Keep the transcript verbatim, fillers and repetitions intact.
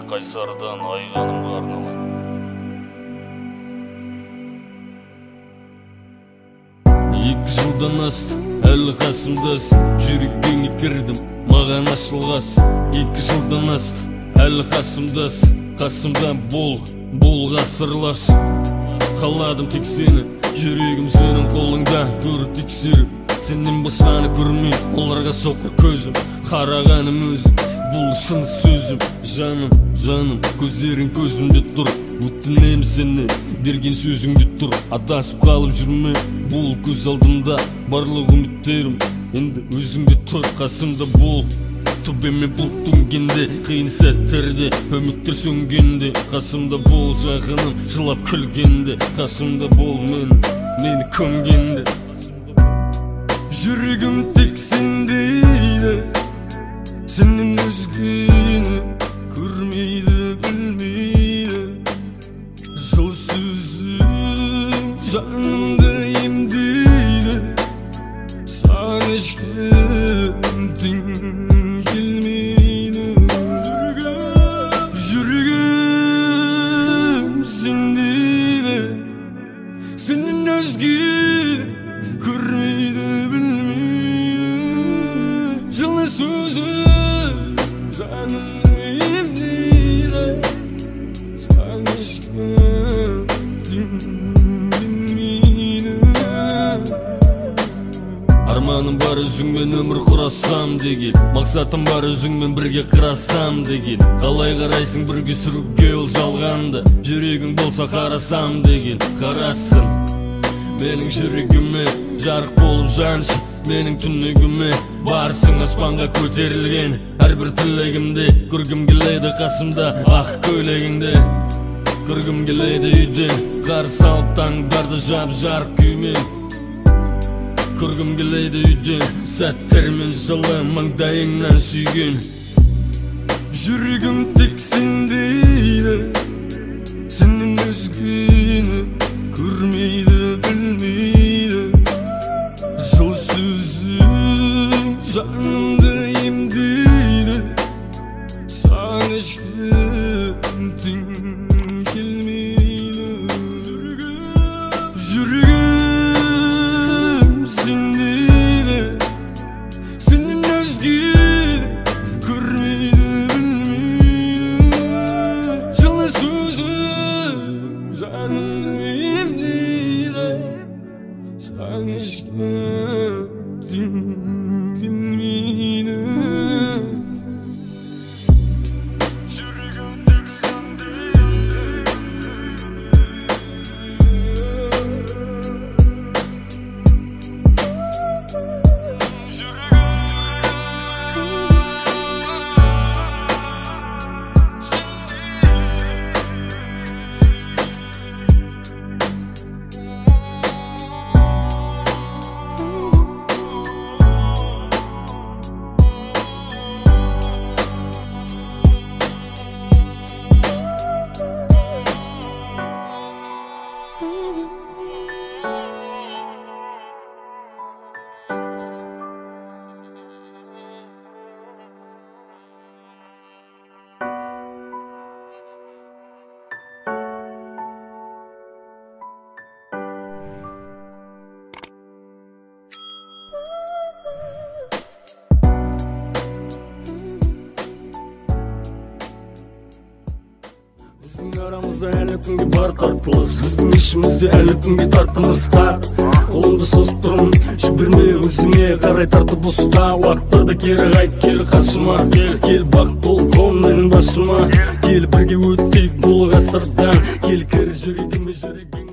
Кайсардан айғанымға арналған. Екі жылдан асты, әлі қасымдас, жүректен итердім, маған ашылғас. Екі жылдан асты, әлі қасымдас, қасымдан бол, бол ғасырлас. Қаладым тек сені, жүрегім сенің қолыңда, көр тексеріп. Сенен басқаны көрмей, оларға соқыр көзім, қарағаным өзім, бұл шын сөзім. Жаным, жаным, көздерің көзімде тұр, өтінем сені, берген сөзіңде тұр. Адасып қалып жүрме, бұл көз алдымда, барлық үміттерім, енді өзіңде тұр. Қасымда бол, төбеме бұлт төнгенде, қиын сәттерде, үміттер сөнгенде. Қасымда бол, жақыным, жылап күлгенде. Қасымда бол, мен, мені көмгенде. Жүрегім тек сендейді, сенен өзгені көрмейді, білмейді. Жыл сөзің жанымды емдейді, саған ешкім тең келмейді. Жүрегім сендейді, сенен өзгені көрмейді, арманым бар өзіңмен өмір құрасам деген, мақсатым бар өзіңмен бірге қырасам деген. Қалай қарайсың бірге сүруге ол жалғанды, жүрегің болса қарасам деген. Қарасын менің жүрегіме, жарық болып жаншы менің түнегіме. Барсың аспанға көтерілген, әрбір тілегімде көргім келеді қасымда ақ көйлегіңде. Көргім келеді үйден қарсы алып таңдарды жап жарық күймен. Көргім келеді үйден сәттермен жылы маңдайыңнан сүйген. Жүрегім тек сендейді, сенен өзгені көрмейді, білмейді. Жыл сөзің жанымды емдейді, саған ешкім тең келмейді. Жүрегім сендейді, сенен өзгені көрмейді, білмейді. Жылы сөзің жанымды емдейді, саған ешкім тең келмейді. Арамызда әлі күнге бар тартылыс, біздің ішімізде әлі күнге тартымыз тар. Қолымды созып тұрмын, жіберме өзіңе қарай тартып ұста. Уақыттарда кері қайт, кел қасыма, кел, кел бақ бол қом менің басыма. Кел бірге өттейік бұл ғасырдан, кел кір жүрегіме жүрегің.